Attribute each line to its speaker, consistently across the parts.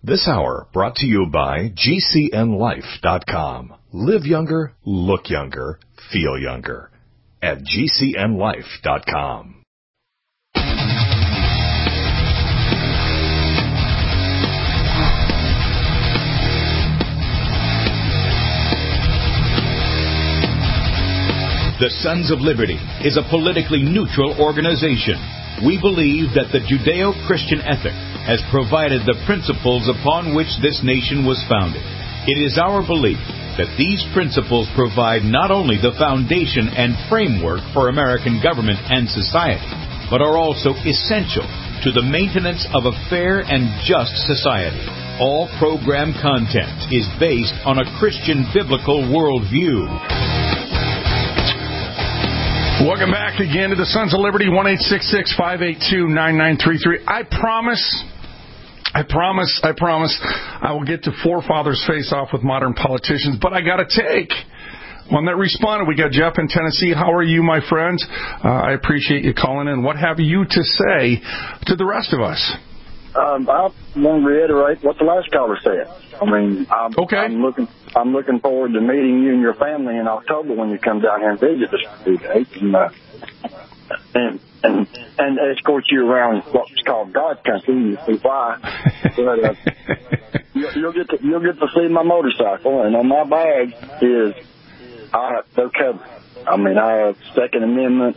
Speaker 1: This hour brought to you by GCNLife.com. Live younger, look younger, feel younger. At GCNLife.com.
Speaker 2: The Sons of Liberty is a politically neutral organization. We believe that the Judeo-Christian ethic has provided the principles upon which this nation was founded. It is our belief that these principles provide not only the foundation and framework for American government and society, but are also essential to the maintenance of a fair and just society. All program content is based on a Christian biblical worldview.
Speaker 3: Welcome back again to the Sons of Liberty, 1-866-582-9933. I promise I will get to forefathers face off with modern politicians, but I got to take one that responded. We got Jeff in Tennessee. How are you, my friend? I appreciate you calling in. What have you to say to the rest of us?
Speaker 4: I want to reiterate what the last caller said. I mean, I'm looking forward to meeting you and your family in October when you come down here and visit us for 2 days, and escort you around what's called God Country. You see why? But, you'll get to see my motorcycle, and on my bag they're covered. I mean, I have Second Amendment,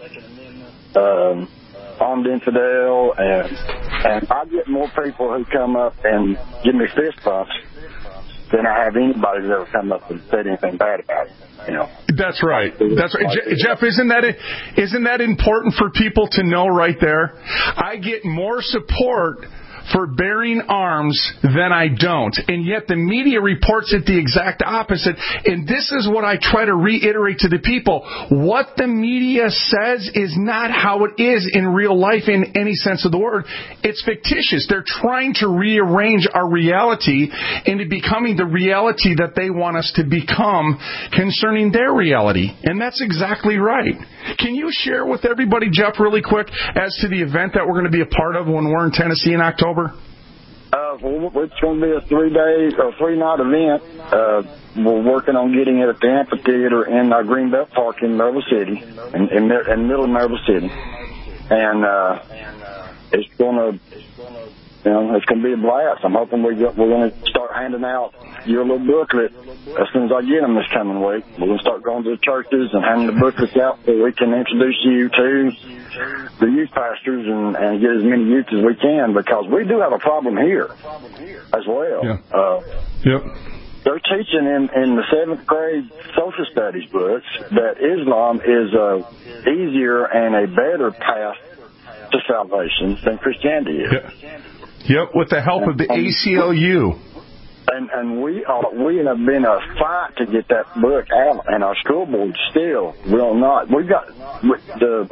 Speaker 4: armed infidel, and I get more people who come up and give me fist bumps than I have anybody who's ever come up and said anything bad about it. You know. That's right.
Speaker 3: Jeff, isn't that important for people to know right there? I get more support for bearing arms than I don't. And yet the media reports it the exact opposite. And this is what I try to reiterate to the people. What the media says is not how it is in real life in any sense of the word. It's fictitious. They're trying to rearrange our reality into becoming the reality that they want us to become concerning their reality. And that's exactly right. Can you share with everybody, Jeff, really quick, as to the event that we're going to be a part of when we're in Tennessee in October?
Speaker 4: Well, it's going to be a 3-night event. We're working on getting it at the amphitheater in Greenbelt Park in Maryville City, in middle of Maryville City, and it's going to be a blast. I'm hoping we're going to start handing out your little booklet as soon as I get them this coming week. We're going to start going to the churches and handing the booklets out so we can introduce you to the youth pastors and get as many youth as we can, because we do have a problem here as well.
Speaker 3: Yeah.
Speaker 4: They're teaching in the 7th grade social studies books that Islam is a easier and a better path to salvation than Christianity is.
Speaker 3: Yep, with the help of the ACLU.
Speaker 4: And we have been a fight to get that book out, and our school board still will not. We've got the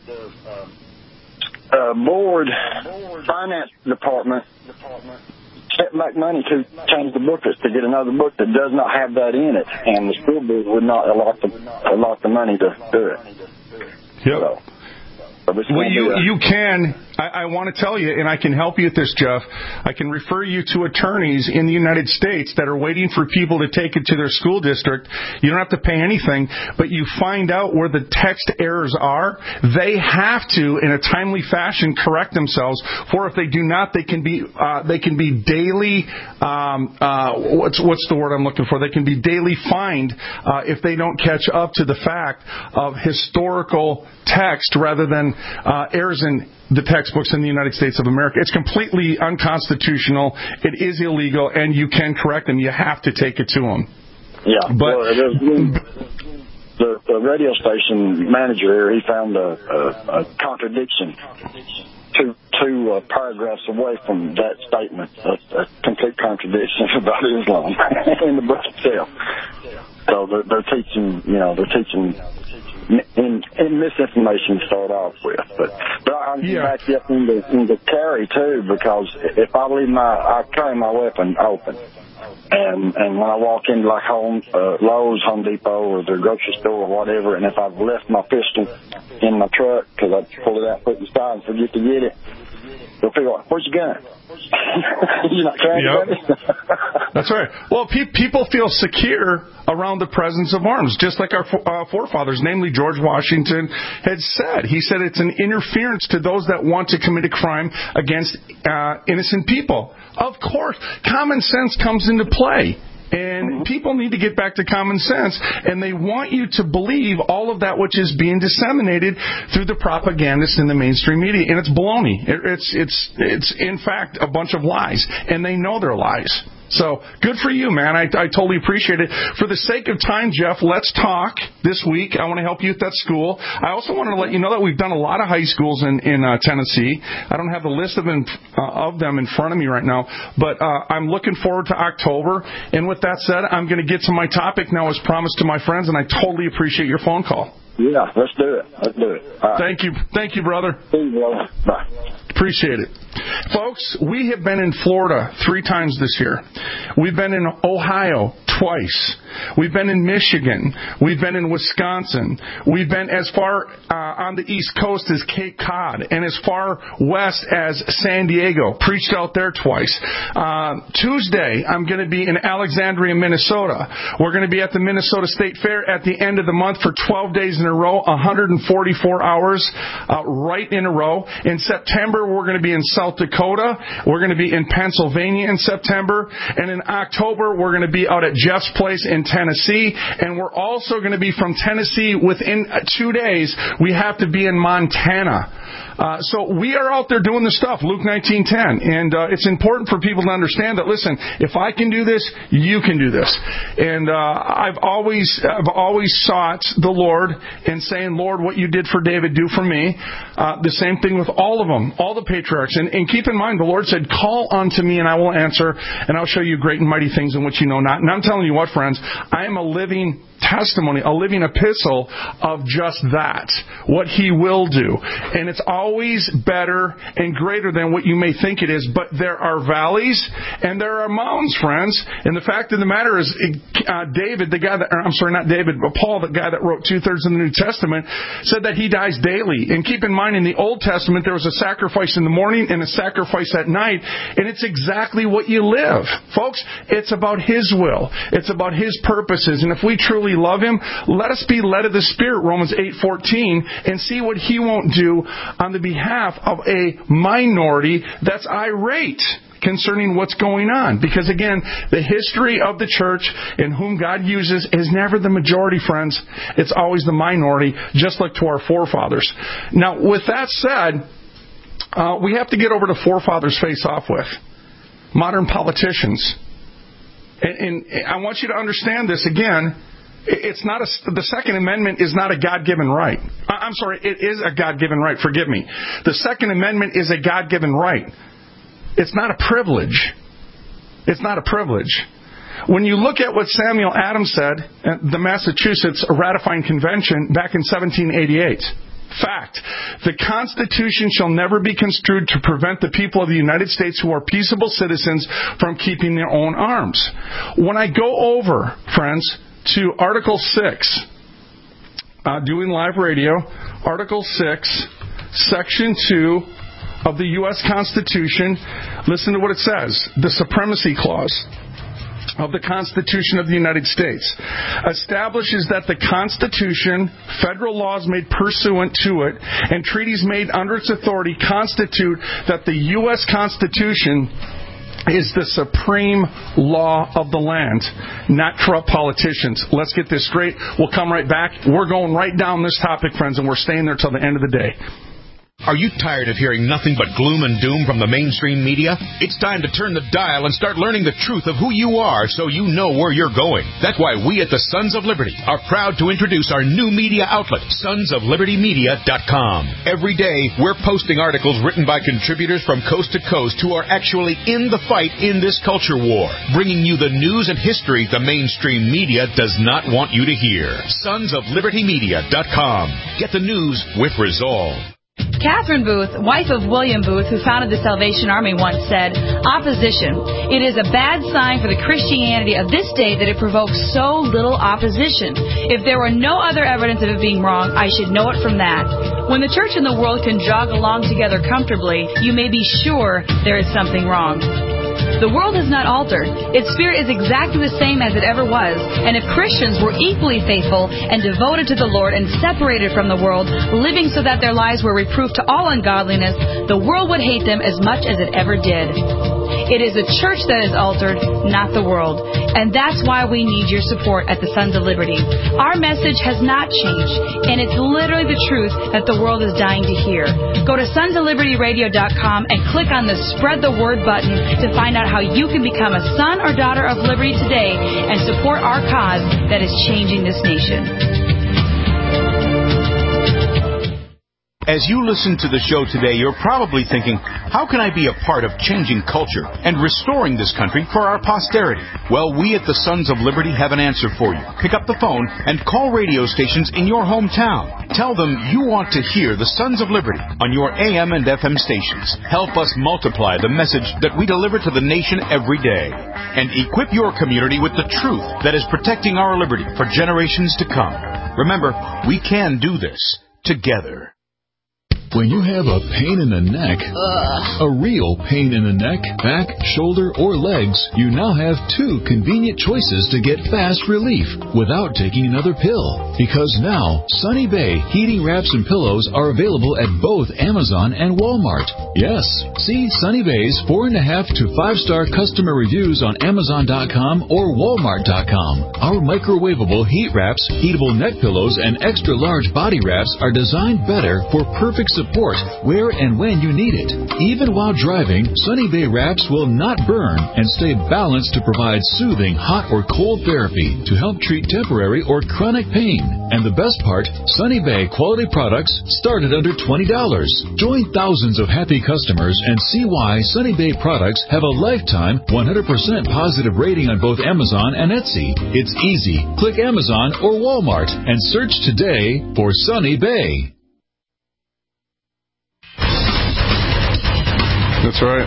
Speaker 4: board finance department can't make money to change the booklets to get another book that does not have that in it, and the school board would not allot the money to do it.
Speaker 3: Yep.
Speaker 4: So,
Speaker 3: well, you can. I want to tell you, and I can help you with this, Jeff. I can refer you to attorneys in the United States that are waiting for people to take it to their school district. You don't have to pay anything, but you find out where the text errors are. They have to, in a timely fashion, correct themselves. For if they do not, they can be daily. What's the word I'm looking for? They can be daily fined if they don't catch up to the fact of historical text rather than errors in the textbooks in the United States of America. It's completely unconstitutional. It is illegal, and you can correct them. You have to take it to them.
Speaker 4: Yeah, but the radio station manager here, he found a contradiction two paragraphs away from that statement, a complete contradiction about Islam in the book itself. So they're teaching in misinformation to start off with, but I'm back up into carry too, because if I carry my weapon open, and when I walk into like Lowe's, Home Depot, or the grocery store or whatever, and if I've left my pistol in my truck because I pull it out, put it aside, and forget to get it, they'll figure out, where's your gun? You're not trying to get it?
Speaker 3: That's right. Well, people feel secure around the presence of arms, just like our forefathers, namely George Washington had said. He said it's an interference to those that want to commit a crime against innocent people. Of course, common sense comes into play. And people need to get back to common sense, and they want you to believe all of that which is being disseminated through the propagandists in the mainstream media. And it's baloney. It's in fact a bunch of lies, and they know they're lies. So, good for you, man. I totally appreciate it. For the sake of time, Jeff, let's talk this week. I want to help you at that school. I also wanted to let you know that we've done a lot of high schools in Tennessee. I don't have the list of them in front of me right now, but I'm looking forward to October. And with that said, I'm going to get to my topic now as promised to my friends, and I totally appreciate your phone call.
Speaker 4: Yeah, let's do it. All right.
Speaker 3: Thank you, brother.
Speaker 4: See you, brother. Bye.
Speaker 3: Appreciate it. Folks, we have been in Florida 3 times this year. We've been in Ohio twice. We've been in Michigan. We've been in Wisconsin. We've been as far on the East Coast as Cape Cod and as far west as San Diego. Preached out there twice. Tuesday, I'm going to be in Alexandria, Minnesota. We're going to be at the Minnesota State Fair at the end of the month for 12 days in a row, 144 hours right in a row. In September, we're going to be in South Dakota. We're going to be in Pennsylvania in September. And in October, we're going to be out at Jeff's Place in Tennessee. And we're also going to be from Tennessee within 2 days. We have to be in Montana. So we are out there doing the stuff, Luke 19:10. And it's important for people to understand that, listen, if I can do this, you can do this. And I've always sought the Lord and saying, Lord, what you did for David, do for me. The same thing with all of them, all the patriarchs. And keep in mind, the Lord said, call unto me and I will answer, and I'll show you great and mighty things in which you know not. And I'm telling you what, friends, I am a living testimony, a living epistle of just that, what He will do. And it's always better and greater than what you may think it is, but there are valleys and there are mountains, friends. And the fact of the matter is, David, the guy that, I'm sorry, not David, but Paul, the guy that wrote 2/3 of the New Testament, said that he dies daily. And keep in mind, in the Old Testament, there was a sacrifice in the morning and a sacrifice at night, and it's exactly what you live. Folks, it's about His will. It's about His purposes. And if we truly love Him, let us be led of the Spirit, Romans 8:14, and see what He won't do on the behalf of a minority that's irate concerning what's going on. Because again, the history of the church and whom God uses is never the majority, friends. It's always the minority, just like to our forefathers. Now, with that said, we have to get over to forefathers face off with. Modern politicians. And I want you to understand this again. It's not the Second Amendment is not a God-given right. I'm sorry, it is a God-given right. Forgive me. The Second Amendment is a God-given right. It's not a privilege. It's not a privilege. When you look at what Samuel Adams said at the Massachusetts Ratifying Convention back in 1788, fact, the Constitution shall never be construed to prevent the people of the United States who are peaceable citizens from keeping their own arms. When I go over, friends, to Article 6, doing live radio, Article 6, Section 2 of the U.S. Constitution, listen to what it says. The Supremacy Clause of the Constitution of the United States establishes that the Constitution, federal laws made pursuant to it, and treaties made under its authority constitute that the U.S. Constitution is the supreme law of the land, not corrupt politicians. Let's get this straight. We'll come right back. We're going right down this topic, friends, and we're staying there till the end of the day.
Speaker 2: Are you tired of hearing nothing but gloom and doom from the mainstream media? It's time to turn the dial and start learning the truth of who you are so you know where you're going. That's why we at the Sons of Liberty are proud to introduce our new media outlet, sonsoflibertymedia.com. Every day, we're posting articles written by contributors from coast to coast who are actually in the fight in this culture war, bringing you the news and history the mainstream media does not want you to hear. Sonsoflibertymedia.com. Get the news with resolve.
Speaker 5: Catherine Booth, wife of William Booth, who founded the Salvation Army, once said, "Opposition. It is a bad sign for the Christianity of this day that it provokes so little opposition. If there were no other evidence of it being wrong, I should know it from that." When the church and the world can jog along together comfortably, you may be sure there is something wrong. The world has not altered. Its spirit is exactly the same as it ever was. And if Christians were equally faithful and devoted to the Lord and separated from the world, living so that their lives were reproof to all ungodliness, the world would hate them as much as it ever did. It is the church that is altered, not the world. And that's why we need your support at the Sons of Liberty. Our message has not changed, and it's literally the truth that the world is dying to hear. Go to sonsoflibertyradio.com and click on the Spread the Word button to find out how you can become a son or daughter of liberty today and support our cause that is changing this nation.
Speaker 2: As you listen to the show today, you're probably thinking, how can I be a part of changing culture and restoring this country for our posterity? Well, we at the Sons of Liberty have an answer for you. Pick up the phone and call radio stations in your hometown. Tell them you want to hear the Sons of Liberty on your AM and FM stations. Help us multiply the message that we deliver to the nation every day. And equip your community with the truth that is protecting our liberty for generations to come. Remember, we can do this together.
Speaker 6: When you have a pain in the neck, a real pain in the neck, back, shoulder, or legs, you now have two convenient choices to get fast relief without taking another pill. Because now, Sunny Bay heating wraps and pillows are available at both Amazon and Walmart. Yes, see Sunny Bay's 4.5 to 5-star customer reviews on Amazon.com or Walmart.com. Our microwavable heat wraps, heatable neck pillows, and extra large body wraps are designed better for perfect support where and when you need it. Even while driving, Sunny Bay wraps will not burn and stay balanced to provide soothing hot or cold therapy to help treat temporary or chronic pain. And the best part, Sunny Bay quality products start at under $20. Join thousands of happy customers and see why Sunny Bay products have a lifetime 100% positive rating on both Amazon and Etsy. It's easy. Click Amazon or Walmart and search today for Sunny Bay.
Speaker 3: That's right.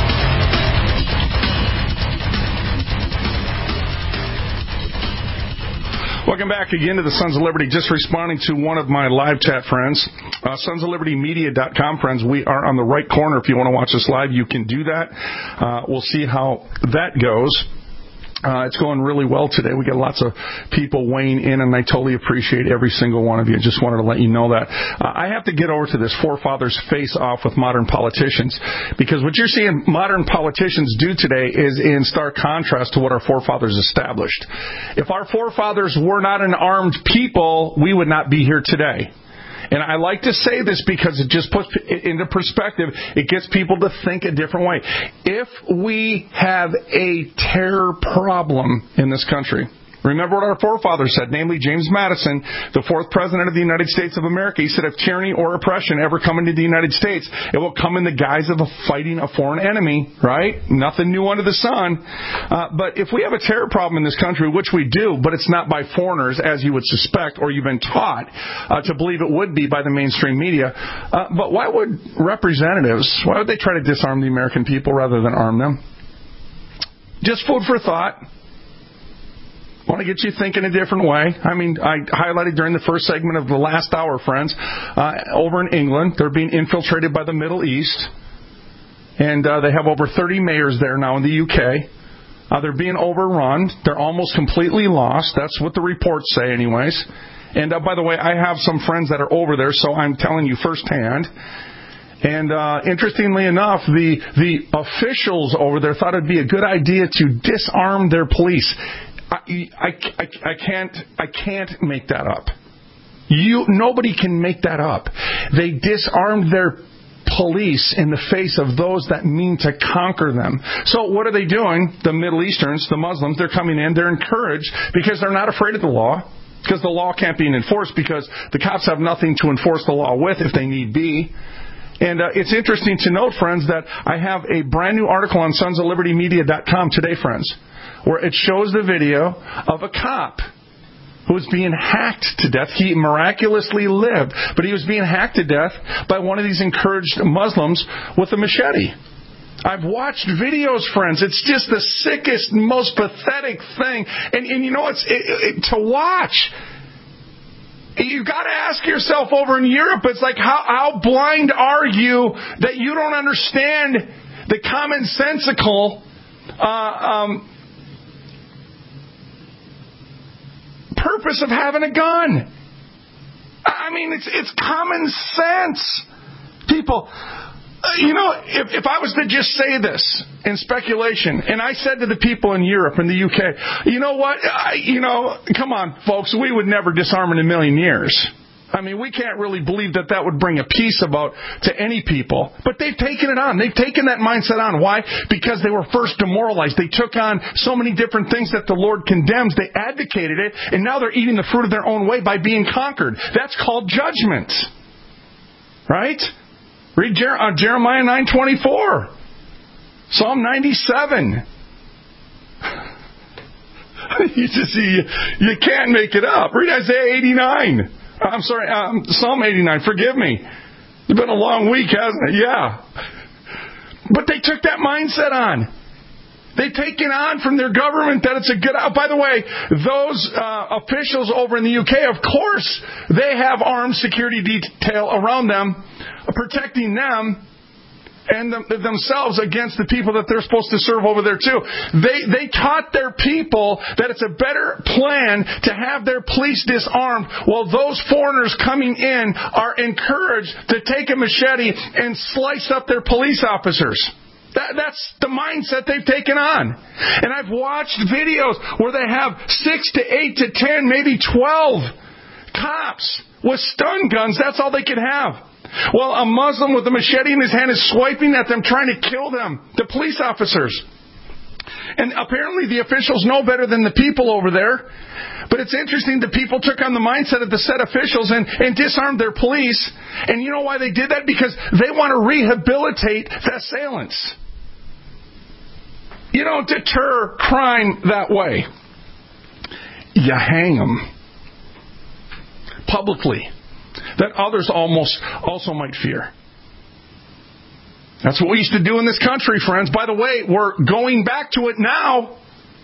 Speaker 3: Welcome back again to the Sons of Liberty. Just responding to one of my live chat friends, sonsoflibertymedia.com, friends. We are on the right corner. If you want to watch us live, you can do that. We'll see how that goes. It's going really well today. We got lots of people weighing in, and I totally appreciate every single one of you. Just wanted to let you know that. I have to get over to this forefathers face-off with modern politicians, because what you're seeing modern politicians do today is in stark contrast to what our forefathers established. If our forefathers were not an armed people, we would not be here today. And I like to say this because it just puts it into perspective. It gets people to think a different way. If we have a terror problem in this country, remember what our forefathers said, namely James Madison, the 4th President of the United States of America. He said, if tyranny or oppression ever come into the United States, it will come in the guise of fighting a foreign enemy, right? Nothing new under the sun. But if we have a terror problem in this country, which we do, but it's not by foreigners, as you would suspect, or you've been taught to believe it would be by the mainstream media, but why would representatives, why would they try to disarm the American people rather than arm them? Just food for thought. Want to get you thinking a different way. I mean, I highlighted during the first segment of the last hour, friends, over in England, they're being infiltrated by the Middle East. And they have over 30 mayors there now in the UK. They're being overrun. They're almost completely lost. That's what the reports say anyways. And by the way, I have some friends that are over there, so I'm telling you firsthand. And interestingly enough, the officials over there thought it'd be a good idea to disarm their police. I can't make that up. Nobody can make that up. They disarmed their police in the face of those that mean to conquer them. So what are they doing? The Middle Easterns, the Muslims, they're coming in. They're encouraged because they're not afraid of the law. Because the law can't be enforced, because the cops have nothing to enforce the law with if they need be. And it's interesting to note, friends, that I have a brand new article on sonsoflibertymedia.com today, friends, where it shows the video of a cop who was being hacked to death. He miraculously lived, but he was being hacked to death by one of these encouraged Muslims with a machete. I've watched videos, friends. It's just the sickest, most pathetic thing. And you know, to watch. You got to ask yourself over in Europe, it's like, how blind are you that you don't understand the commonsensical purpose of having a gun? I mean, it's common sense. People, if I was to just say this in speculation, and I said to the people in Europe and the UK, you know what? Come on, folks, we would never disarm in a million years. I mean, we can't really believe that would bring a peace about to any people. But they've taken it on. They've taken that mindset on. Why? Because they were first demoralized. They took on so many different things that the Lord condemns. They advocated it, and now they're eating the fruit of their own way by being conquered. That's called judgment. Right? Read Jeremiah 9:24. Psalm 97. You can't make it up. Read Isaiah 89. I'm sorry, Psalm 89. Forgive me. It's been a long week, hasn't it? Yeah. But they took that mindset on. They've taken on from their government that it's a good... by the way, those officials over in the UK, of course, they have armed security detail around them, protecting them and themselves against the people that they're supposed to serve over there too. They taught their people that it's a better plan to have their police disarmed while those foreigners coming in are encouraged to take a machete and slice up their police officers. That's the mindset they've taken on. And I've watched videos where they have 6 to 8 to 10, maybe 12 cops with stun guns. That's all they could have. Well, a Muslim with a machete in his hand is swiping at them, trying to kill them, the police officers. And apparently the officials know better than the people over there. But it's interesting, the people took on the mindset of the said officials and disarmed their police. And you know why they did that? Because they want to rehabilitate the assailants. You don't deter crime that way. You hang them publicly, that others also might fear. That's what we used to do in this country, friends. By the way, we're going back to it now.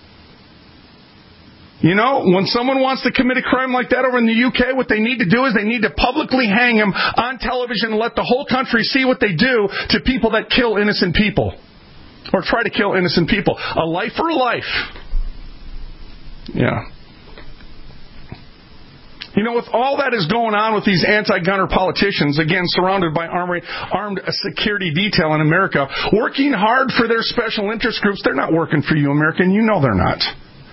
Speaker 3: When someone wants to commit a crime like that over in the UK, what they need to do is they need to publicly hang him on television and let the whole country see what they do to people that kill innocent people. Or try to kill innocent people. A life for a life. Yeah. With all that is going on with these anti-gunner politicians, again, surrounded by armed security detail in America, working hard for their special interest groups, they're not working for you, America, and you know they're not.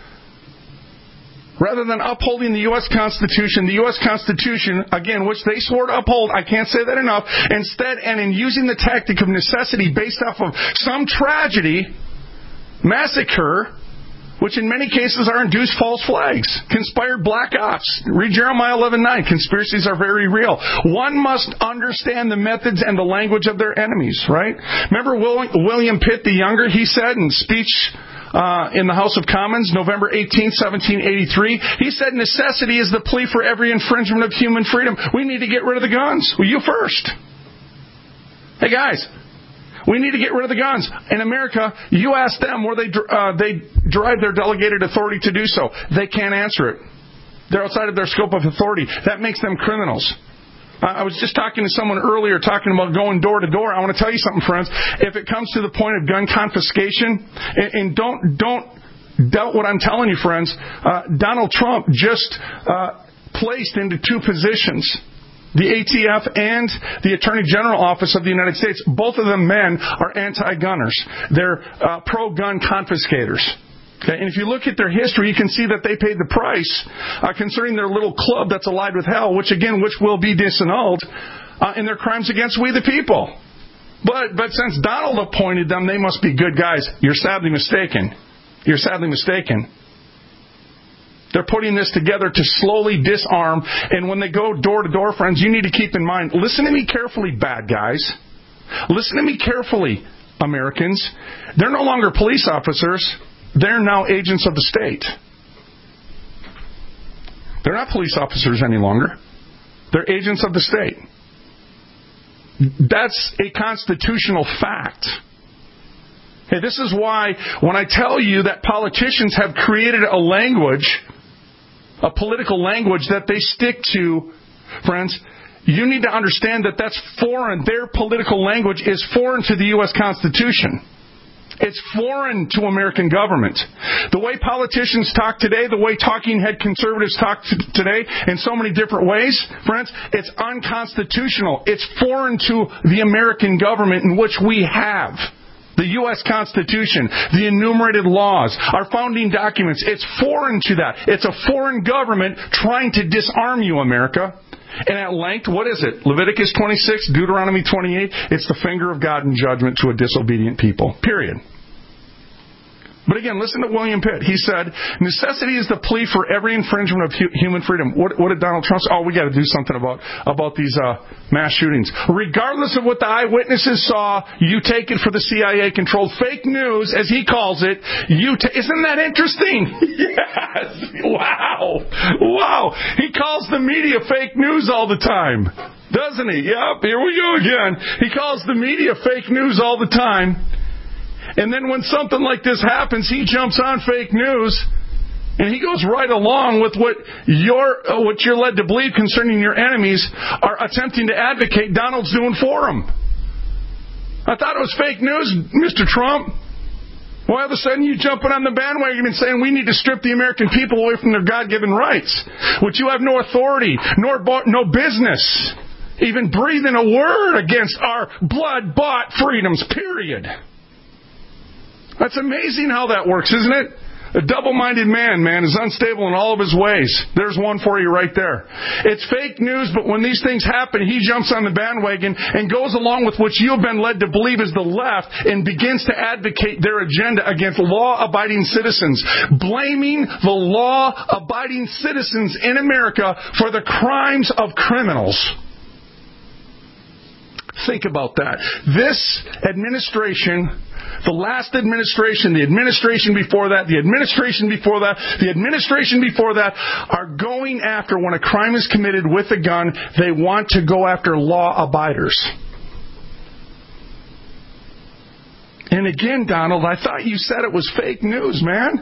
Speaker 3: Rather than upholding the U.S. Constitution, again, which they swore to uphold, I can't say that enough, instead, and in using the tactic of necessity based off of some tragedy, massacre, which in many cases are induced false flags, conspired black ops. Read Jeremiah 11:9. Conspiracies are very real. One must understand the methods and the language of their enemies, right? Remember William Pitt the Younger, he said in speech in the House of Commons, November 18, 1783, he said, necessity is the plea for every infringement of human freedom. We need to get rid of the guns. Well, you first. Hey, guys. We need to get rid of the guns. In America, you ask them where they derive their delegated authority to do so. They can't answer it. They're outside of their scope of authority. That makes them criminals. I was just talking to someone earlier talking about going door to door. I want to tell you something, friends. If it comes to the point of gun confiscation, and don't doubt what I'm telling you, friends, Donald Trump just placed into 2 positions the ATF and the Attorney General Office of the United States. Both of them men are anti-gunners. They're pro-gun confiscators. Okay? And if you look at their history, you can see that they paid the price concerning their little club that's allied with hell, which will be disannulled in their crimes against we the people. But since Donald appointed them, they must be good guys. You're sadly mistaken. You're sadly mistaken. They're putting this together to slowly disarm. And when they go door to door, friends, you need to keep in mind, listen to me carefully, bad guys. Listen to me carefully, Americans. They're no longer police officers. They're now agents of the state. They're not police officers any longer. They're agents of the state. That's a constitutional fact. Hey, this is why when I tell you that politicians have created a language a political language that they stick to, friends, you need to understand that that's foreign. Their political language is foreign to the U.S. Constitution. It's foreign to American government. The way politicians talk today, the way talking head conservatives talk today in so many different ways, friends, it's unconstitutional. It's foreign to the American government in which we have the U.S. Constitution, the enumerated laws, our founding documents. It's foreign to that. It's a foreign government trying to disarm you, America. And at length, what is it? Leviticus 26, Deuteronomy 28. It's the finger of God in judgment to a disobedient people. Period. But again, listen to William Pitt. He said, necessity is the plea for every infringement of human freedom. What did Donald Trump say? Oh, we got to do something about these mass shootings. Regardless of what the eyewitnesses saw, you take it for the CIA-controlled fake news, as he calls it. Isn't that interesting? Yes. Wow. He calls the media fake news all the time, doesn't he? Yep, here we go again. He calls the media fake news all the time. And then when something like this happens, he jumps on fake news, and he goes right along with what you're led to believe concerning your enemies are attempting to advocate Donald's doing for them. I thought it was fake news, Mr. Trump. Why all of a sudden you jumping on the bandwagon and saying we need to strip the American people away from their God-given rights, which you have no authority, no business, even breathing a word against our blood-bought freedoms, period. That's amazing how that works, isn't it? A double-minded man is unstable in all of his ways. There's one for you right there. It's fake news, but when these things happen, he jumps on the bandwagon and goes along with what you've been led to believe is the left and begins to advocate their agenda against law-abiding citizens, blaming the law-abiding citizens in America for the crimes of criminals. Think about that. This administration, the last administration, the administration before that, the administration before that, the administration before that, are going after, when a crime is committed with a gun, they want to go after law-abiders. And again, Donald, I thought you said it was fake news, man.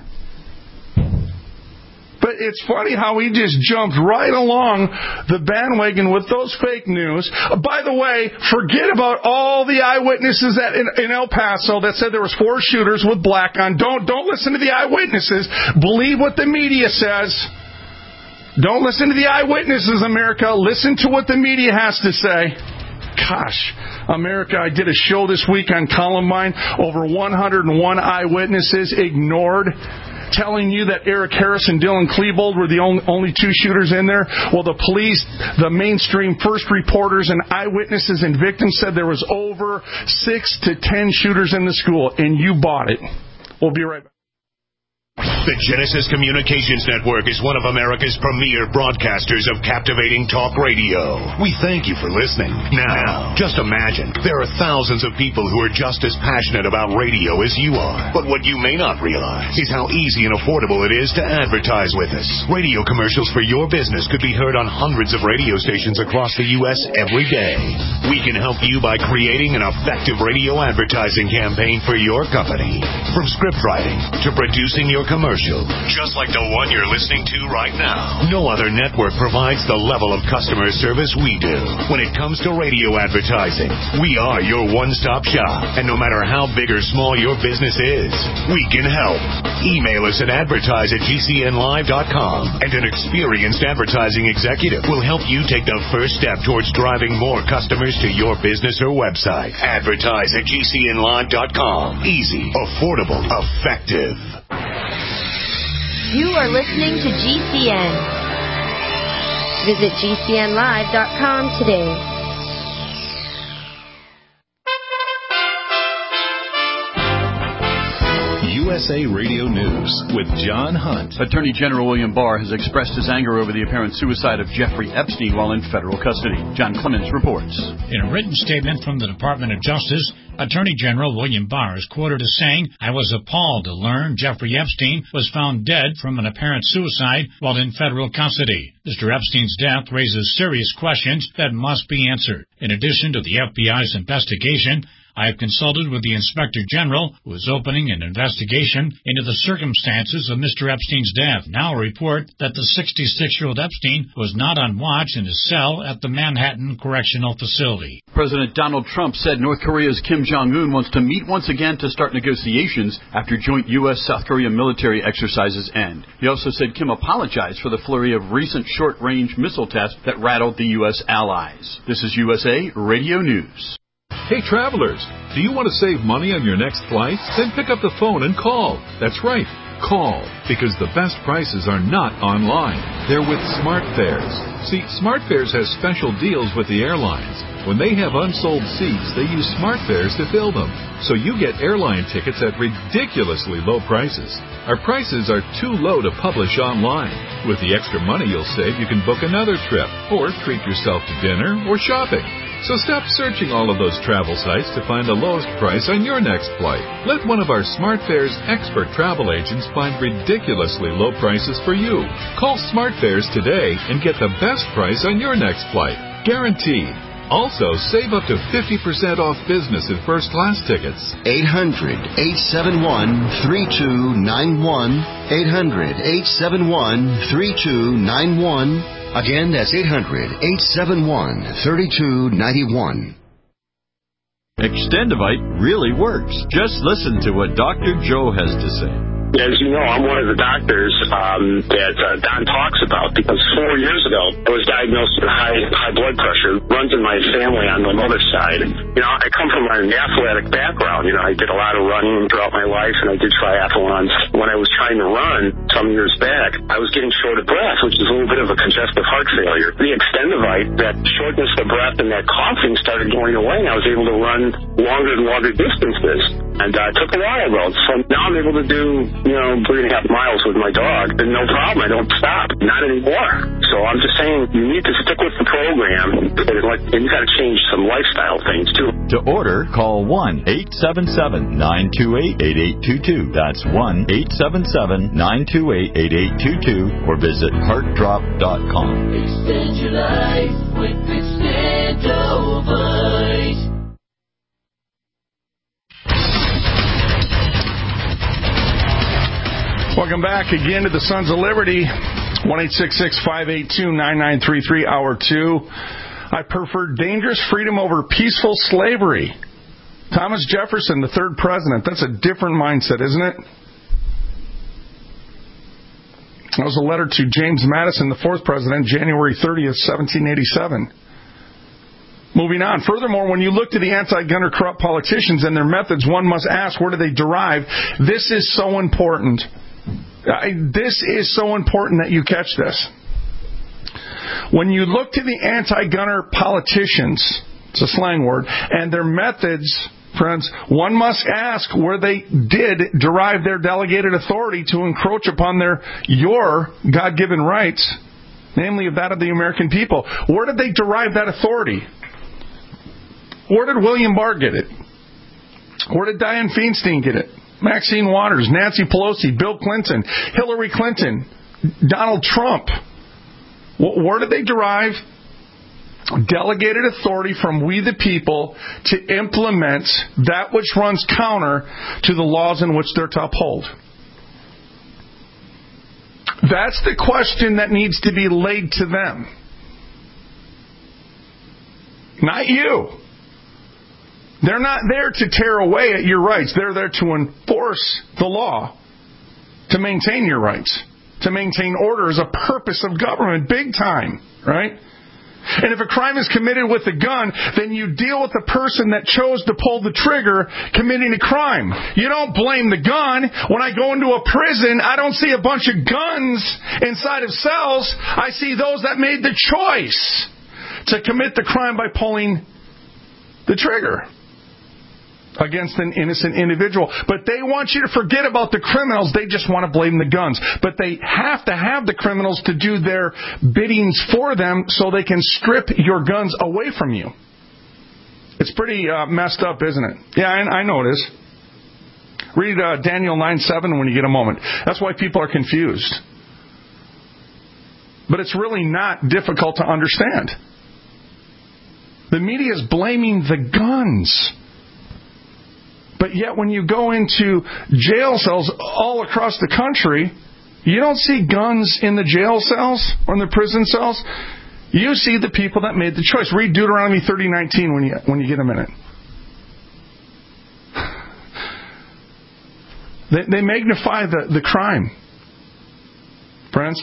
Speaker 3: But it's funny how he just jumped right along the bandwagon with those fake news. By the way, forget about all the eyewitnesses in El Paso that said there was 4 shooters with black on. Don't listen to the eyewitnesses. Believe what the media says. Don't listen to the eyewitnesses, America. Listen to what the media has to say. Gosh, America, I did a show this week on Columbine. Over 101 eyewitnesses ignored, telling you that Eric Harris and Dylan Klebold were the only 2 shooters in there. Well, the police, the mainstream first reporters and eyewitnesses and victims said there was over 6 to 10 shooters in the school, and you bought it. We'll be right back.
Speaker 1: The Genesis Communications Network is one of America's premier broadcasters of captivating talk radio. We thank you for listening. Now, just imagine, there are thousands of people who are just as passionate about radio as you are. But what you may not realize is how easy and affordable it is to advertise with us. Radio commercials for your business could be heard on hundreds of radio stations across the U.S. every day. We can help you by creating an effective radio advertising campaign for your company. From script writing to producing your commercial, just like the one you're listening to right now. No other network provides the level of customer service we do. When it comes to radio advertising, we are your one-stop shop. And no matter how big or small your business is, we can help. Email us at advertise@gcnlive.com, and an experienced advertising executive will help you take the first step towards driving more customers to your business or website. Advertise@gcnlive.com. Easy, affordable, effective.
Speaker 7: You are listening to GCN. Visit GCNlive.com today.
Speaker 6: USA Radio News with John Hunt.
Speaker 8: Attorney General William Barr has expressed his anger over the apparent suicide of Jeffrey Epstein while in federal custody. John Clemens reports.
Speaker 9: In a written statement from the Department of Justice, Attorney General William Barr is quoted as saying, "I was appalled to learn Jeffrey Epstein was found dead from an apparent suicide while in federal custody. Mr. Epstein's death raises serious questions that must be answered. In addition to the FBI's investigation, I have consulted with the Inspector General, who is opening an investigation into the circumstances of Mr. Epstein's death. Now a report that the 66-year-old Epstein was not on watch in his cell at the Manhattan Correctional Facility.
Speaker 8: President Donald Trump said North Korea's Kim Jong-un wants to meet once again to start negotiations after joint U.S.-South Korea military exercises end. He also said Kim apologized for the flurry of recent short-range missile tests that rattled the U.S. allies. This is USA Radio News.
Speaker 6: Hey travelers, do you want to save money on your next flight? Then pick up the phone and call. That's right, call, because the best prices are not online. They're with SmartFares. See, SmartFares has special deals with the airlines. When they have unsold seats, they use SmartFares to fill them. So you get airline tickets at ridiculously low prices. Our prices are too low to publish online. With the extra money you'll save, you can book another trip, or treat yourself to dinner or shopping. So stop searching all of those travel sites to find the lowest price on your next flight. Let one of our SmartFares expert travel agents find ridiculously low prices for you. Call SmartFares today and get the best price on your next flight. Guaranteed. Also, save up to 50% off business and first-class tickets.
Speaker 10: 800-871-3291. 800-871-3291. Again, that's 800-871-3291.
Speaker 11: Extendivite really works. Just listen to what Dr. Joe has to say.
Speaker 12: As you know, I'm one of the doctors that Don talks about, because 4 years ago I was diagnosed with high blood pressure. It runs in my family on my mother's side. You know, I come from an athletic background. You know, I did a lot of running throughout my life, and I did triathlons. When I was trying to run some years back, I was getting short of breath, which is a little bit of a congestive heart failure. The Extendivite, that shortness of breath and that coughing started going away, and I was able to run longer and longer distances. And it took a while, though. So now I'm able to do, 3.5 miles with my dog. And no problem. I don't stop. Not anymore. So I'm just saying, you need to stick with the program. And you got to change some lifestyle things, too.
Speaker 11: To order, call 1-877-928-8822. That's 1-877-928-8822. Or visit heartdrop.com.
Speaker 13: Extend your life with Extendivite.
Speaker 3: Welcome back again to the Sons of Liberty. 1-866-582-9933, Hour 2. I prefer dangerous freedom over peaceful slavery. Thomas Jefferson, the third president. That's a different mindset, isn't it? That was a letter to James Madison, the fourth president, January 30th, 1787. Moving on. Furthermore, when you look to the anti-gunner corrupt politicians and their methods, one must ask, where do they derive? This is so important. This is so important that you catch this. When you look to the anti-gunner politicians, it's a slang word, and their methods, friends, one must ask where they did derive their delegated authority to encroach upon your God-given rights, namely that of the American people. Where did they derive that authority? Where did William Barr get it? Where did Dianne Feinstein get it? Maxine Waters, Nancy Pelosi, Bill Clinton, Hillary Clinton, Donald Trump. Where did they derive delegated authority from we the people to implement that which runs counter to the laws in which they're to uphold? That's the question that needs to be laid to them. Not you. They're not there to tear away at your rights. They're there to enforce the law, to maintain your rights, to maintain order as a purpose of government, big time, right? And if a crime is committed with a gun, then you deal with the person that chose to pull the trigger committing a crime. You don't blame the gun. When I go into a prison, I don't see a bunch of guns inside of cells. I see those that made the choice to commit the crime by pulling the trigger against an innocent individual. But they want you to forget about the criminals. They just want to blame the guns. But they have to have the criminals to do their biddings for them so they can strip your guns away from you. It's pretty messed up, isn't it? Yeah, I know it is. Read Daniel 9:7 when you get a moment. That's why people are confused. But it's really not difficult to understand. The media is blaming the guns. But yet when you go into jail cells all across the country, you don't see guns in the jail cells or in the prison cells. You see the people that made the choice. Read Deuteronomy 30:19 when you get a minute. They magnify the crime, friends,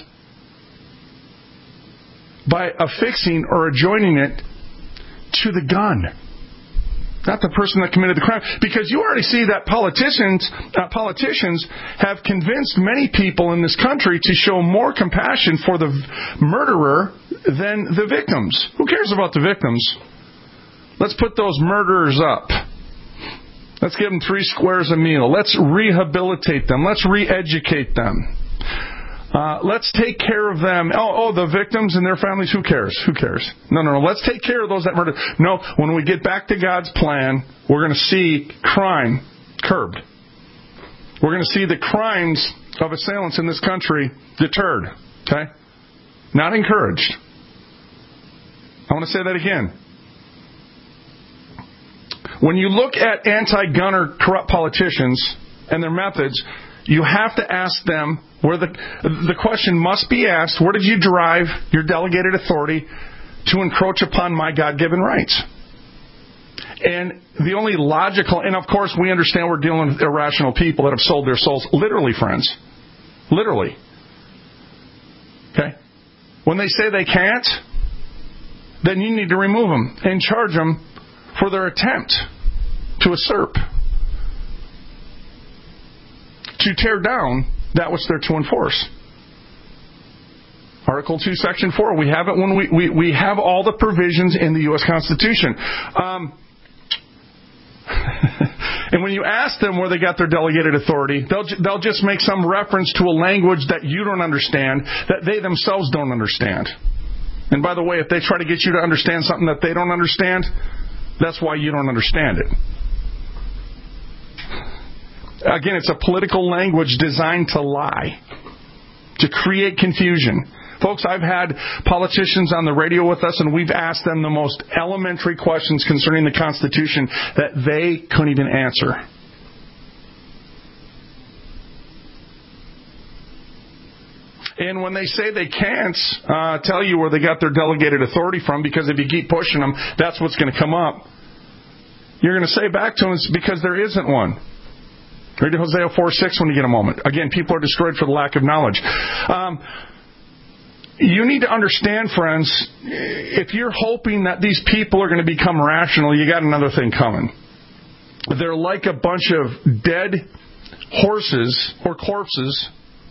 Speaker 3: by affixing or adjoining it to the gun, not the person that committed the crime. Because you already see that politicians have convinced many people in this country to show more compassion for the murderer than the victims. Who cares about the victims? Let's put those murderers up. Let's give them 3 squares a meal. Let's rehabilitate them. Let's re-educate them. Let's take care of them. Oh, the victims and their families, who cares? Who cares? No. Let's take care of those that murdered. No, when we get back to God's plan, we're going to see crime curbed. We're going to see the crimes of assailants in this country deterred. Okay? Not encouraged. I want to say that again. When you look at anti-gun or corrupt politicians and their methods, you have to ask them where the question must be asked, where did you derive your delegated authority to encroach upon my God-given rights? And the only logical, and of course we understand we're dealing with irrational people that have sold their souls, literally, friends. Literally. Okay? When they say they can't, then you need to remove them and charge them for their attempt to usurp, to tear down that which they're to enforce. Article 2, Section 4. We have it when we have all the provisions in the U.S. Constitution. And when you ask them where they got their delegated authority, they'll just make some reference to a language that you don't understand, that they themselves don't understand. And by the way, if they try to get you to understand something that they don't understand, that's why you don't understand it. Again, it's a political language designed to lie, to create confusion. Folks, I've had politicians on the radio with us, and we've asked them the most elementary questions concerning the Constitution that they couldn't even answer. And when they say they can't tell you where they got their delegated authority from, because if you keep pushing them, that's what's going to come up. You're going to say back to them, it's because there isn't one. Read Hosea 4:6 when you get a moment. Again, people are destroyed for the lack of knowledge. You need to understand, friends, if you're hoping that these people are going to become rational, you got another thing coming. They're like a bunch of dead horses or corpses.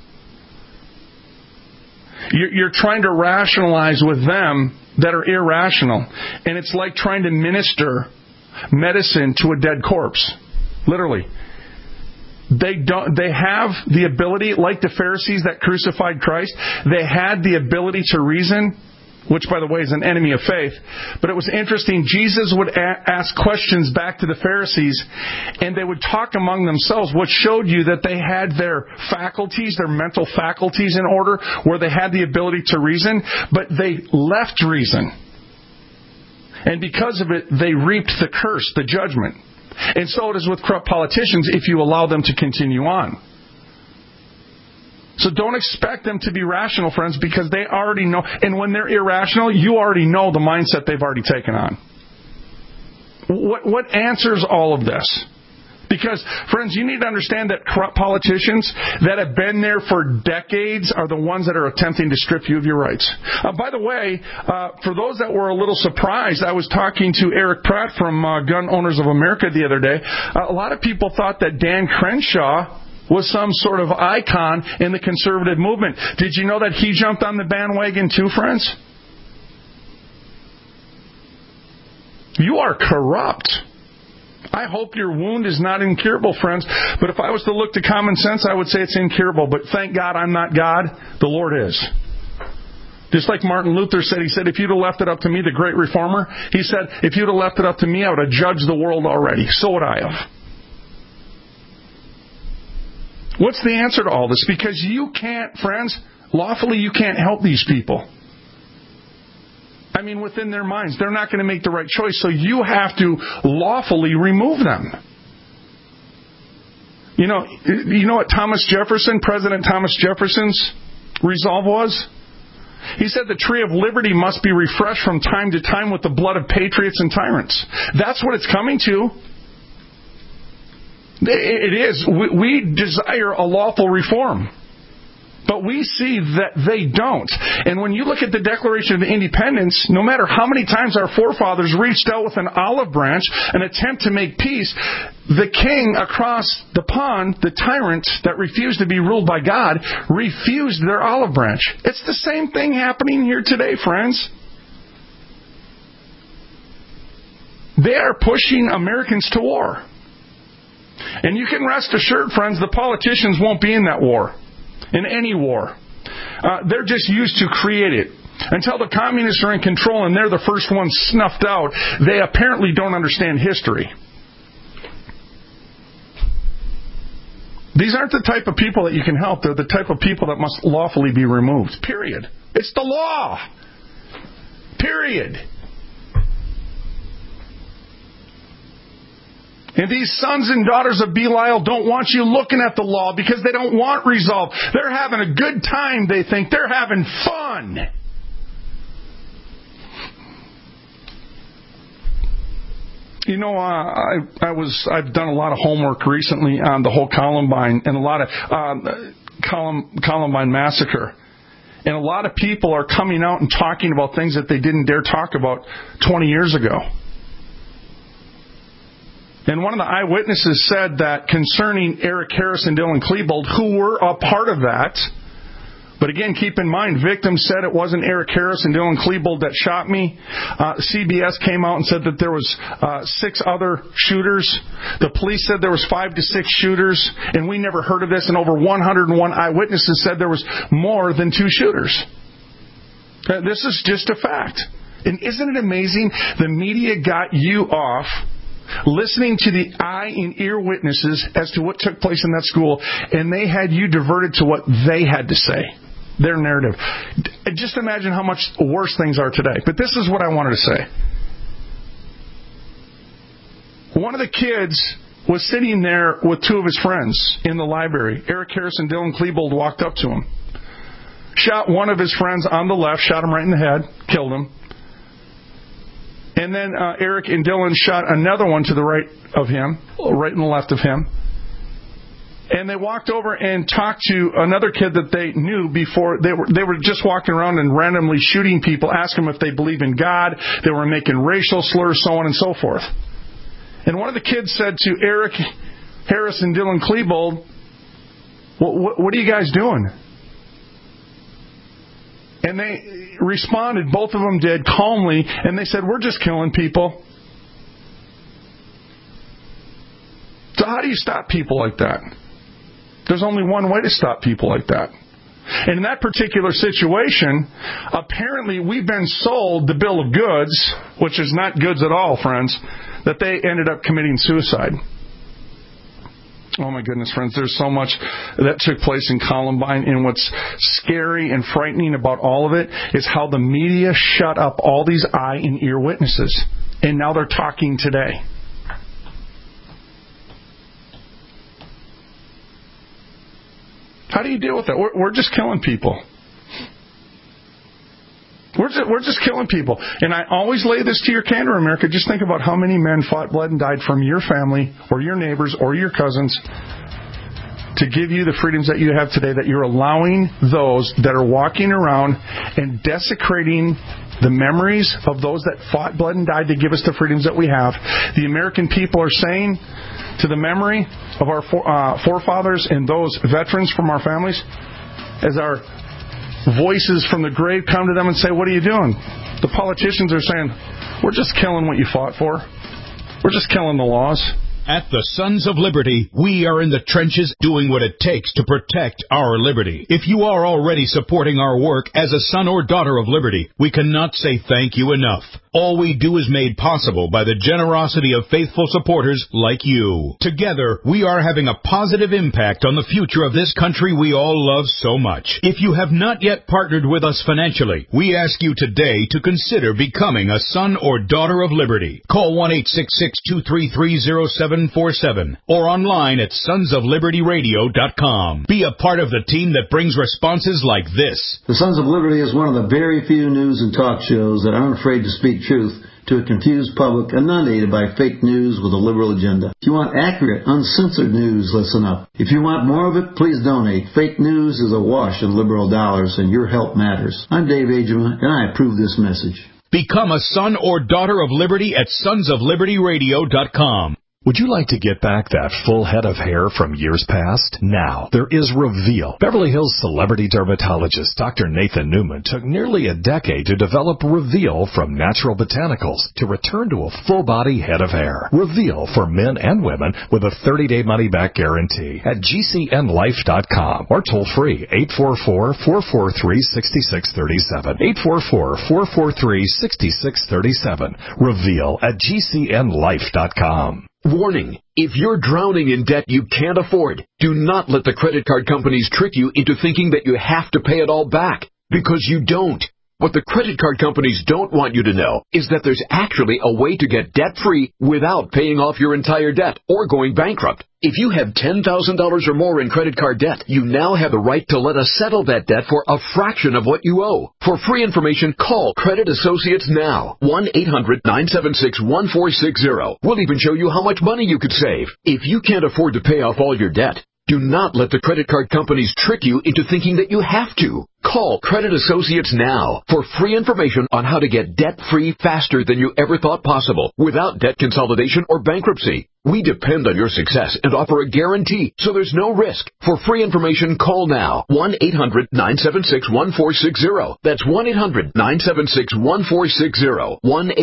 Speaker 3: You're trying to rationalize with them that are irrational. And it's like trying to minister medicine to a dead corpse. Literally. They have the ability, like the Pharisees that crucified Christ, they had the ability to reason, which, by the way, is an enemy of faith. But it was interesting. Jesus would ask questions back to the Pharisees, and they would talk among themselves, which showed you that they had their faculties, their mental faculties in order, where they had the ability to reason, but they left reason. And because of it, they reaped the curse, the judgment. And so it is with corrupt politicians if you allow them to continue on. So don't expect them to be rational, friends, because they already know. And when they're irrational, you already know the mindset they've already taken on. What answers all of this? Because, friends, you need to understand that corrupt politicians that have been there for decades are the ones that are attempting to strip you of your rights. By the way, for those that were a little surprised, I was talking to Eric Pratt from Gun Owners of America the other day. A lot of people thought that Dan Crenshaw was some sort of icon in the conservative movement. Did you know that he jumped on the bandwagon too, friends? You are corrupt. I hope your wound is not incurable, friends. But if I was to look to common sense, I would say it's incurable. But thank God I'm not God. The Lord is. Just like Martin Luther said, he said, if you'd have left it up to me, the great reformer, he said, if you'd have left it up to me, I would have judged the world already. So would I have. What's the answer to all this? Because you can't, friends, lawfully you can't help these people. I mean, within their minds, they're not going to make the right choice, so you have to lawfully remove them. You know what President Thomas Jefferson's resolve was? He said the tree of liberty must be refreshed from time to time with the blood of patriots and tyrants. That's what it's coming to. It is. We desire a lawful reform. But we see that they don't. And when you look at the Declaration of Independence, no matter how many times our forefathers reached out with an olive branch, an attempt to make peace, the king across the pond, the tyrant that refused to be ruled by God, refused their olive branch. It's the same thing happening here today, friends. They are pushing Americans to war. And you can rest assured, friends, the politicians won't be in that war. In any war. They're just used to create it. Until the communists are in control and they're the first ones snuffed out, they apparently don't understand history. These aren't the type of people that you can help. They're the type of people that must lawfully be removed. Period. It's the law. Period. And these sons and daughters of Belial don't want you looking at the law because they don't want resolve. They're having a good time, they think. They're having fun. You know, I've done a lot of homework recently on the whole Columbine and a lot of Columbine massacre. And a lot of people are coming out and talking about things that they didn't dare talk about 20 years ago. And one of the eyewitnesses said that concerning Eric Harris and Dylan Klebold, who were a part of that, but again, keep in mind, victims said it wasn't Eric Harris and Dylan Klebold that shot me. CBS came out and said that there was 6 other shooters. The police said there was 5 to 6 shooters, and we never heard of this. And over 101 eyewitnesses said there was more than 2 shooters. This is just a fact. And isn't it amazing? The media got you off listening to the eye and ear witnesses as to what took place in that school, and they had you diverted to what they had to say, their narrative. Just imagine how much worse things are today. But this is what I wanted to say. One of the kids was sitting there with 2 of his friends in the library. Eric Harris and Dylan Klebold walked up to him, shot one of his friends on the left, shot him right in the head, killed him. And then Eric and Dylan shot another one to the right of him, right and left of him. And they walked over and talked to another kid that they knew before. They were just walking around and randomly shooting people, asking them if they believe in God. They were making racial slurs, so on and so forth. And one of the kids said to Eric Harris and Dylan Klebold, what are you guys doing? And they responded, both of them did, calmly, and they said, we're just killing people. So how do you stop people like that? There's only one way to stop people like that. And in that particular situation, apparently we've been sold the bill of goods, which is not goods at all, friends, that they ended up committing suicide. Oh my goodness, friends, there's so much that took place in Columbine, and what's scary and frightening about all of it is how the media shut up all these eye and ear witnesses, and now they're talking today. How do you deal with that? We're just killing people. We're just killing people. And I always lay this to your candor, America. Just think about how many men fought, bled, and died from your family or your neighbors or your cousins to give you the freedoms that you have today, that you're allowing those that are walking around and desecrating the memories of those that fought, bled, and died to give us the freedoms that we have. The American people are saying to the memory of our forefathers and those veterans from our families, as our voices from the grave come to them and say, what are you doing? The politicians are saying, we're just killing what you fought for. We're just killing the laws.
Speaker 2: At the Sons of Liberty, we are in the trenches doing what it takes to protect our liberty. If you are already supporting our work as a son or daughter of liberty, we cannot say thank you enough. All we do is made possible by the generosity of faithful supporters like you. Together, we are having a positive impact on the future of this country we all love so much. If you have not yet partnered with us financially, we ask you today to consider becoming a son or daughter of liberty. Call 1-866-233-0747 or online at sonsoflibertyradio.com. Be a part of the team that brings responses like this.
Speaker 14: The Sons of Liberty is one of the very few news and talk shows that aren't afraid to speak truth to a confused public, inundated by fake news with a liberal agenda. If you want accurate, uncensored news, listen up. If you want more of it, please donate. Fake news is awash in liberal dollars, and your help matters. I'm Dave Agema, and I approve this message.
Speaker 2: Become a son or daughter of liberty at sonsoflibertyradio.com.
Speaker 15: Would you like to get back that full head of hair from years past? Now, there is Reveal. Beverly Hills celebrity dermatologist Dr. Nathan Newman took nearly a decade to develop Reveal from natural botanicals to return to a full-body head of hair. Reveal for men and women with a 30-day money-back guarantee at GCNlife.com or toll-free 844-443-6637. 844-443-6637. Reveal at GCNlife.com.
Speaker 16: Warning, if you're drowning in debt you can't afford, do not let the credit card companies trick you into thinking that you have to pay it all back, because you don't. What the credit card companies don't want you to know is that there's actually a way to get debt-free without paying off your entire debt or going bankrupt. If you have $10,000 or more in credit card debt, you now have the right to let us settle that debt for a fraction of what you owe. For free information, call Credit Associates now. 1-800-976-1460. We'll even show you how much money you could save. If you can't afford to pay off all your debt, do not let the credit card companies trick you into thinking that you have to. Call Credit Associates now for free information on how to get debt-free faster than you ever thought possible without debt consolidation or bankruptcy. We depend on your success and offer a guarantee, so there's no risk. For free information, call now. 1-800-976-1460. That's 1-800-976-1460.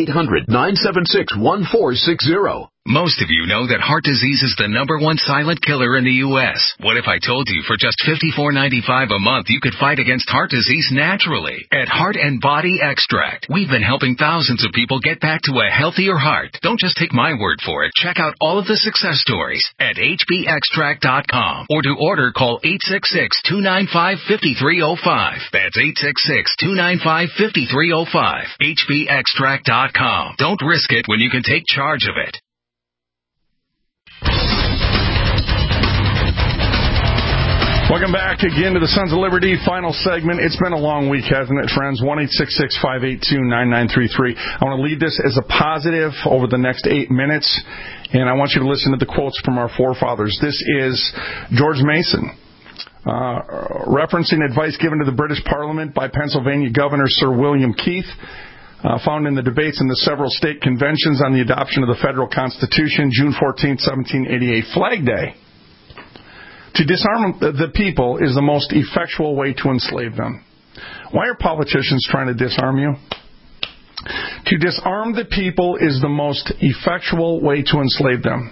Speaker 16: 1-800-976-1460.
Speaker 17: Most of you know that heart disease is the #1 silent killer in the U.S. What if I told you for just $54.95 a month you could fight against heart disease naturally? At Heart and Body Extract, we've been helping thousands of people get back to a healthier heart. Don't just take my word for it. Check out all of the success stories at hbextract.com, or to order, call 866-295-5305. That's 866-295-5305. hbextract.com. Don't risk it when you can take charge of it.
Speaker 3: Welcome back again to the Sons of Liberty final segment. It's been a long week, hasn't it, friends? 1-866-582-9933. I want to lead this as a positive over the next 8 minutes, and I want you to listen to the quotes from our forefathers. This is George Mason, referencing advice given to the British Parliament by Pennsylvania Governor Sir William Keith, found in the debates in the several state conventions on the adoption of the federal Constitution, June 14, 1788, Flag Day. To disarm the people is the most effectual way to enslave them. Why are politicians trying to disarm you? To disarm the people is the most effectual way to enslave them.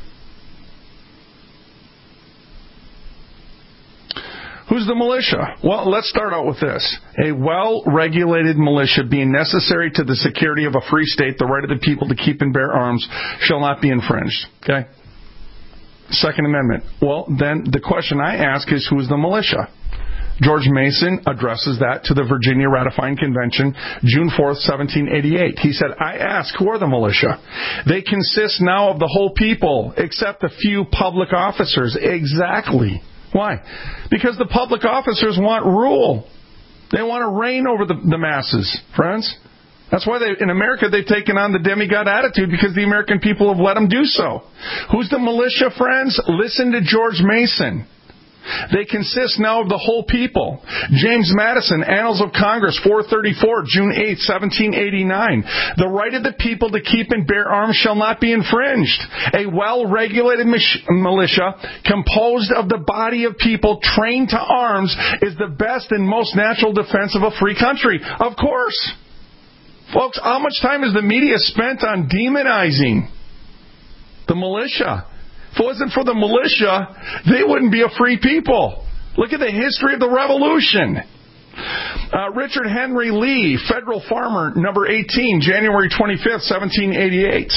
Speaker 3: Who's the militia? Well, let's start out with this. A well-regulated militia being necessary to the security of a free state, the right of the people to keep and bear arms, shall not be infringed. Okay? Second Amendment. Well, then the question I ask is, who is the militia? George Mason addresses that to the Virginia Ratifying Convention, June 4th, 1788. He said, I ask, who are the militia? They consist now of the whole people, except a few public officers. Exactly. Why? Because the public officers want rule. They want to reign over the masses, friends. That's why in America they've taken on the demigod attitude, because the American people have let them do so. Who's the militia, friends? Listen to George Mason. They consist now of the whole people. James Madison, Annals of Congress, 434, June 8, 1789. The right of the people to keep and bear arms shall not be infringed. A well-regulated militia composed of the body of people trained to arms is the best and most natural defense of a free country. Of course. Folks, how much time has the media spent on demonizing the militia? If it wasn't for the militia, they wouldn't be a free people. Look at the history of the revolution. Richard Henry Lee, federal farmer, number 18, January 25th, 1788.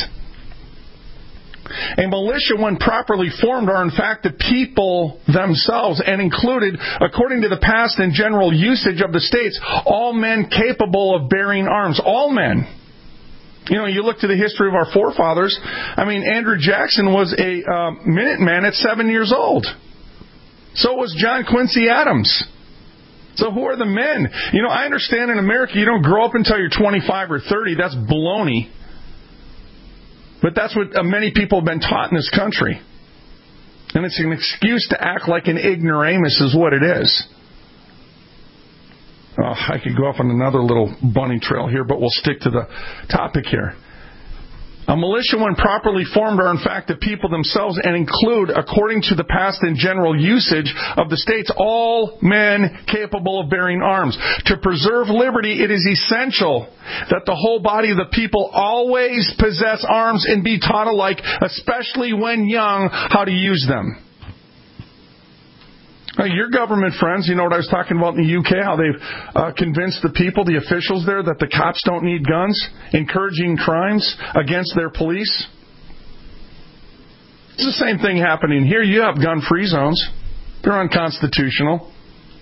Speaker 3: A militia, when properly formed, are in fact the people themselves and included, according to the past and general usage of the states, all men capable of bearing arms. All men. You know, you look to the history of our forefathers. I mean, Andrew Jackson was a Minuteman at 7 years old. So was John Quincy Adams. So who are the men? You know, I understand in America you don't grow up until you're 25 or 30. That's baloney. But that's what many people have been taught in this country. And it's an excuse to act like an ignoramus is what it is. Oh, I could go off on another little bunny trail here, but we'll stick to the topic here. A militia, when properly formed, are in fact the people themselves and include, according to the past and general usage of the states, all men capable of bearing arms. To preserve liberty, it is essential that the whole body of the people always possess arms and be taught alike, especially when young, how to use them. Your government friends, you know what I was talking about in the UK, how they've convinced the people, the officials there, that the cops don't need guns, encouraging crimes against their police. It's the same thing happening here. You have gun-free zones. They're unconstitutional.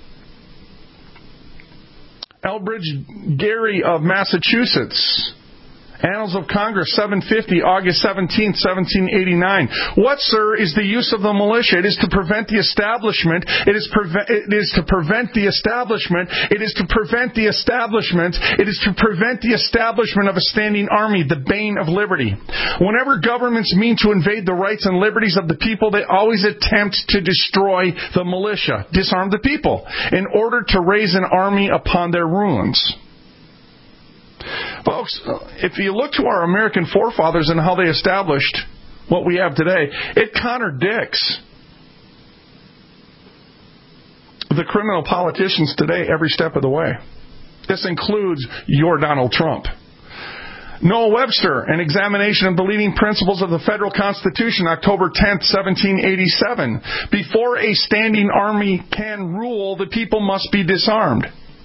Speaker 3: Elbridge Gerry of Massachusetts. Annals of Congress, 750, August 17th, 1789. What, sir, is the use of the militia? It is to prevent the establishment. It is to prevent the establishment. It is to prevent the establishment. It is to prevent the establishment of a standing army, the bane of liberty. Whenever governments mean to invade the rights and liberties of the people, they always attempt to destroy the militia, disarm the people, in order to raise an army upon their ruins. Folks, if you look to our American forefathers and how they established what we have today, it contradicts the criminal politicians today every step of the way. This includes your Donald Trump. Noah Webster, An Examination of the Leading Principles of the Federal Constitution, October 10th, 1787. Before a standing army can rule, the people must be disarmed.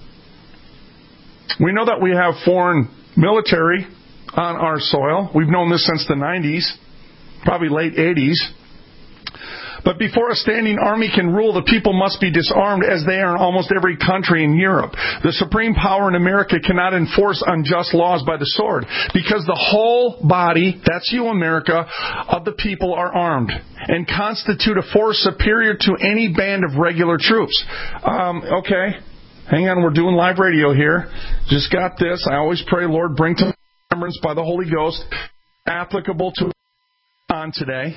Speaker 3: We know that we have foreign military on our soil. We've known this since the 90s, probably late 80s. But before a standing army can rule, the people must be disarmed, as they are in almost every country in Europe. The supreme power in America cannot enforce unjust laws by the sword, because the whole body, that's you, America, of the people are armed and constitute a force superior to any band of regular troops. Okay. Hang on, we're doing live radio here. Just got this. I always pray, Lord, bring to remembrance by the Holy Ghost, applicable to on today.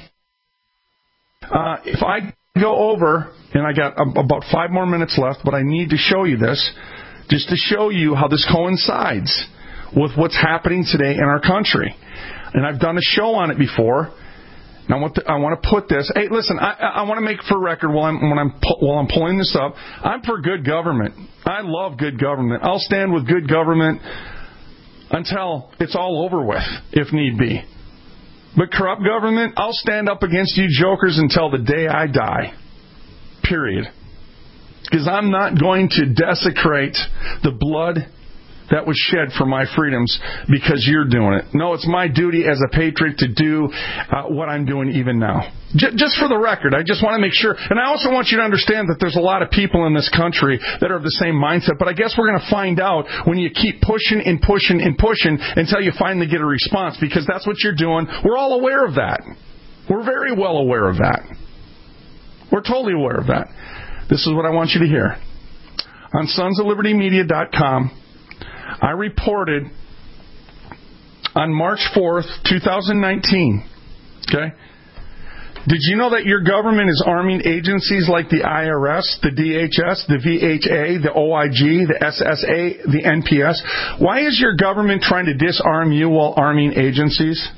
Speaker 3: If I go over, and I got about 5 more minutes left, but I need to show you this, just to show you how this coincides with what's happening today in our country. And I've done a show on it before. And I want to put this. Hey, listen, I want to make for record while I'm pulling this up. I'm for good government. I love good government. I'll stand with good government until it's all over with, if need be. But corrupt government, I'll stand up against you jokers until the day I die. Period. Because I'm not going to desecrate the blood that was shed for my freedoms because you're doing it. No, it's my duty as a patriot to do what I'm doing even now. Just for the record, I just want to make sure. And I also want you to understand that there's a lot of people in this country that are of the same mindset. But I guess we're going to find out when you keep pushing and pushing and pushing until you finally get a response, because that's what you're doing. We're all aware of that. We're very well aware of that. We're totally aware of that. This is what I want you to hear. On sonsoflibertymedia.com, I reported on March 4th, 2019, okay? Did you know that your government is arming agencies like the IRS, the DHS, the VHA, the OIG, the SSA, the NPS? Why is your government trying to disarm you while arming agencies?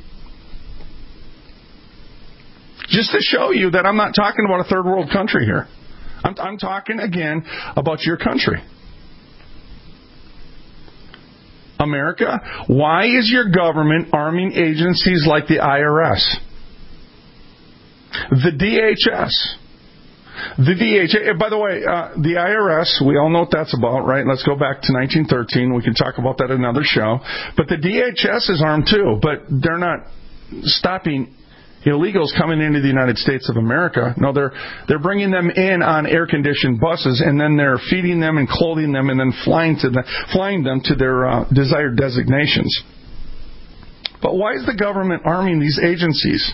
Speaker 3: Just to show you that I'm not talking about a third world country here. I'm talking, again, about your country. America, why is your government arming agencies like the IRS, the DHS, The DHS, by the way, the IRS, we all know what that's about, right? Let's go back to 1913. We can talk about that in another show. But the DHS is armed too, but they're not stopping illegals coming into the United States of America. No, they're bringing them in on air-conditioned buses, and then they're feeding them and clothing them, and then flying them to their desired designations. But why is the government arming these agencies?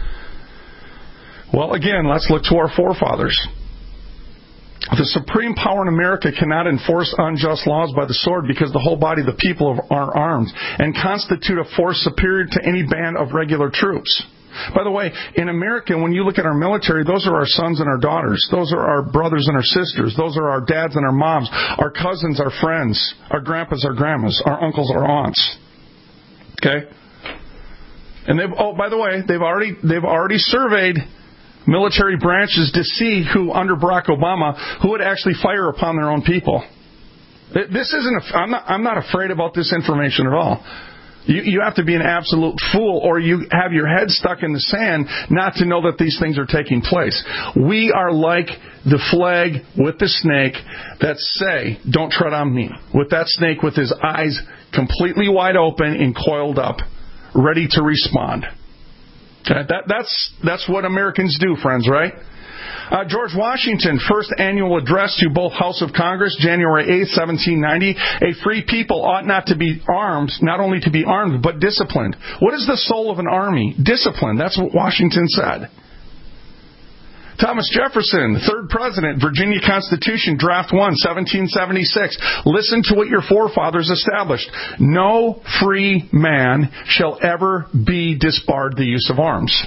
Speaker 3: Well, again, let's look to our forefathers. The supreme power in America cannot enforce unjust laws by the sword because the whole body of the people are armed and constitute a force superior to any band of regular troops. By the way, in America, when you look at our military, those are our sons and our daughters. Those are our brothers and our sisters. Those are our dads and our moms, our cousins, our friends, our grandpas, our grandmas, our uncles, our aunts. Okay? And by the way, they've already surveyed military branches to see who, under Barack Obama, who would actually fire upon their own people. This isn't. I'm not afraid about this information at all. You have to be an absolute fool, or you have your head stuck in the sand not to know that these things are taking place. We are like the flag with the snake that say, "Don't tread on me." With that snake with his eyes completely wide open and coiled up, ready to respond. That's what Americans do, friends, right? George Washington, first annual address to both House of Congress, January 8th, 1790. A free people ought not to be armed, not only to be armed, but disciplined. What is the soul of an army? Discipline. That's what Washington said. Thomas Jefferson, third president, Virginia Constitution, Draft 1, 1776. Listen to what your forefathers established. No free man shall ever be disbarred the use of arms.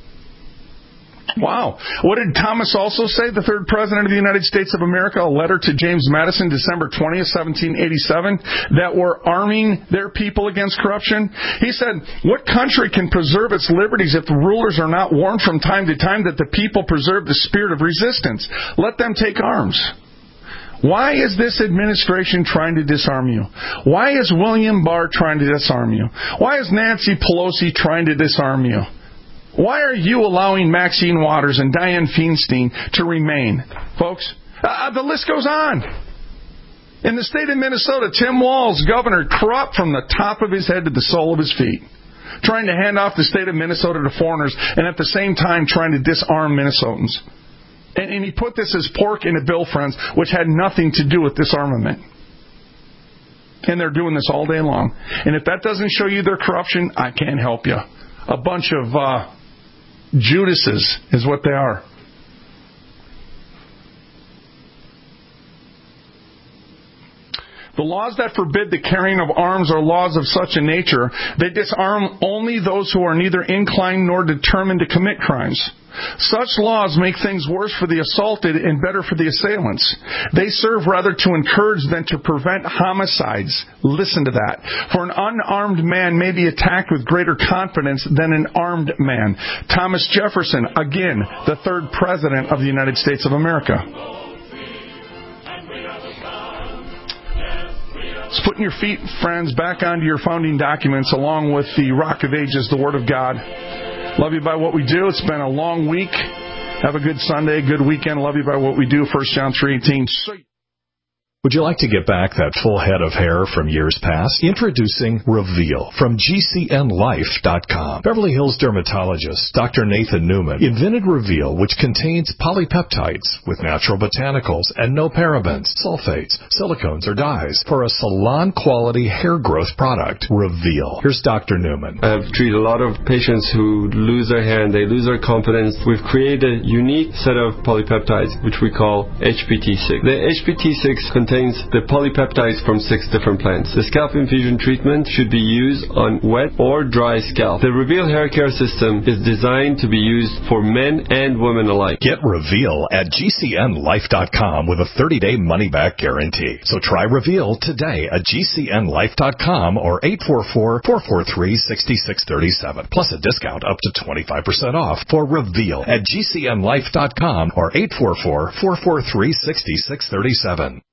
Speaker 3: Wow. What did Thomas also say, the third president of the United States of America? A letter to James Madison, December 20th, 1787, that were arming their people against corruption. He said, what country can preserve its liberties if the rulers are not warned from time to time that the people preserve the spirit of resistance? Let them take arms. Why is this administration trying to disarm you? Why is William Barr trying to disarm you? Why is Nancy Pelosi trying to disarm you? Why are you allowing Maxine Waters and Dianne Feinstein to remain? Folks, the list goes on. In the state of Minnesota, Tim Walz, governor, corrupt from the top of his head to the sole of his feet, trying to hand off the state of Minnesota to foreigners and at the same time trying to disarm Minnesotans. And he put this as pork in a bill, friends, which had nothing to do with disarmament. And they're doing this all day long. And if that doesn't show you their corruption, I can't help you. A bunch of Judases is what they are. The laws that forbid the carrying of arms are laws of such a nature, they disarm only those who are neither inclined nor determined to commit crimes. Such laws make things worse for the assaulted and better for the assailants. They serve rather to encourage than to prevent homicides. Listen to that. For an unarmed man may be attacked with greater confidence than an armed man. Thomas Jefferson, again, the third president of the United States of America. It's putting your feet, friends, back onto your founding documents along with the Rock of Ages, the Word of God. Love you by what we do. It's been a long week. Have a good Sunday, good weekend. Love you by what we do. 1 John 3:18.
Speaker 15: Would you like to get back that full head of hair from years past? Introducing Reveal from GCNLife.com. Beverly Hills dermatologist Dr. Nathan Newman invented Reveal, which contains polypeptides with natural botanicals and no parabens, sulfates, silicones, or dyes for a salon-quality hair growth product. Reveal. Here's Dr. Newman.
Speaker 18: I've treated a lot of patients who lose their hair and they lose their confidence. We've created a unique set of polypeptides, which we call HPT6. The HPT6 contains the polypeptides from 6 different plants. The scalp infusion treatment should be used on wet or dry scalp. The Reveal hair care system is designed to be used for men and women alike.
Speaker 15: Get Reveal at GCNLife.com with a 30-day money-back guarantee. So try Reveal today at GCNLife.com or 844-443-6637. Plus a discount up to 25% off for Reveal at GCNLife.com or 844-443-6637.